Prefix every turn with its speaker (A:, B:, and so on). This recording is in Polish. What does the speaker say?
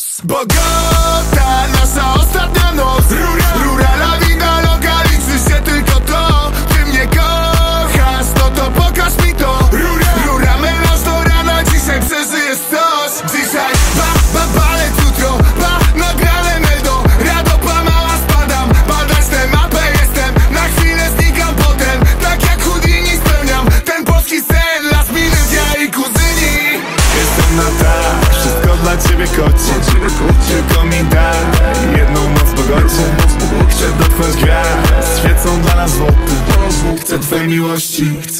A: Adios. Bogota, nasza ostatnia noc. Rura la vida loca, liczy się tylko to. Ty mnie kochasz, to pokaż mi to. Rura melanż do rana, dzisiaj przeżyjesz coś. Dzisiaj balet, jutro nagrane meldo. Radopa mała spadam, badać tę mapę jestem. Na chwilę znikam potem, tak jak Houdini spełniam ten polski sen, last minute, ja i kuzyni. Jestem na tak, wszystko dla ciebie kocie. Tylko mi daj jedną noc w pogodzie. Chcę dotknąć gwiazd, świecą dla nas złote. Chcę twojej miłości, chcę